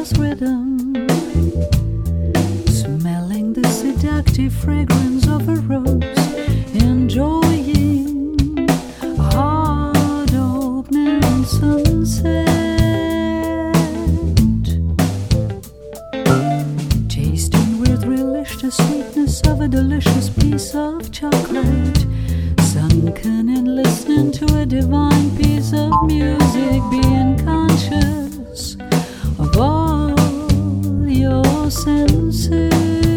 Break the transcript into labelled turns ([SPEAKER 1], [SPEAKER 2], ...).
[SPEAKER 1] endless rhythm, smelling the seductive fragrance of a rose, enjoying a heart-opening sunset, tasting with relish the sweetness of a delicious piece of chocolate, sunken in listening to a divine piece of music, being conscious of all your senses.